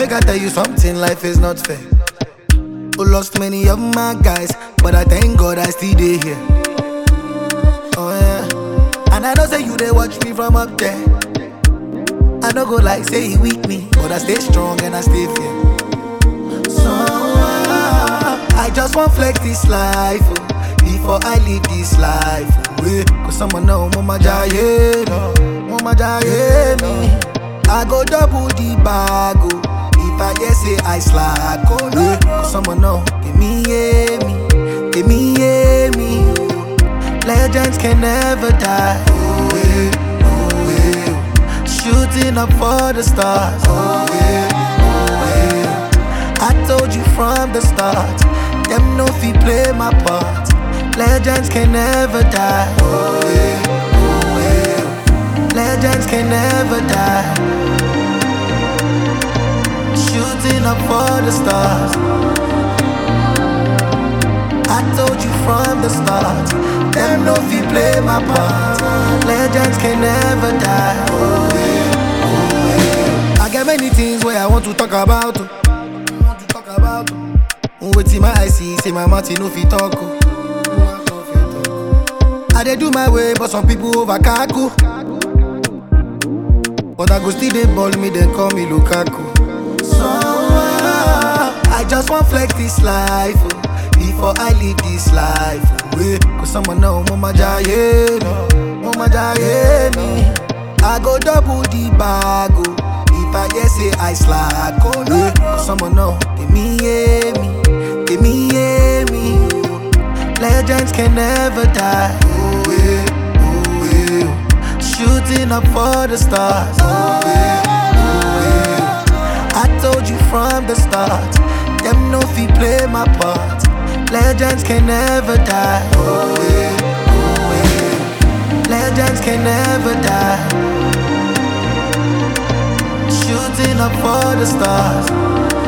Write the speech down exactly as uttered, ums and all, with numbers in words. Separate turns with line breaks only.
Make I tell you something, life is not fair. I lost many of my guys, but I thank God I still dey here. Oh yeah, and I know say you they watch me from up there. I don't go like say he weak me, but I stay strong and I stay fair. So uh, I just want flex this life oh, before I live this life. Oh, yeah. Cause someone know mama jaye, mama jaye me. I go double the bag oh, if I just say I slack. Oh yeah. Cause someone know give me yeah me, give me yeah me. Legends can never die. Oh yeah. Shooting up for the stars. Oh yeah, oh yeah. I told you from the start, them no fi play my part. Legends can never die. Oh yeah, oh yeah. Legends can never die. Shooting up for the stars. I told you from the start, them no fi play my part. Legends can never die. Oh yeah, oh yeah. I got many things where I want to talk about. Oh. Want to talk about. Oh. Wait till my eyes see, say my mouth no fi talk. Oh. I dey do my way, but some people over kaku. But I go still dey ball me, then call me Lukaku. So uh, I just want flex this life. Oh. Before I live this life, oh, yeah. Cause someone know mama jaye, mama jaye me. I go double the bag, oh, if I just say I slack, oh yeah. Cause someone know, give me yeah me, give me yeah me. Legends can never die, oh yeah, oh yeah. Shooting up for the stars, oh yeah, oh yeah. I told you from the start, them no fi play my part. Legends can never die. Oh yeah, oh yeah. Legends can never die. Shooting up for the stars.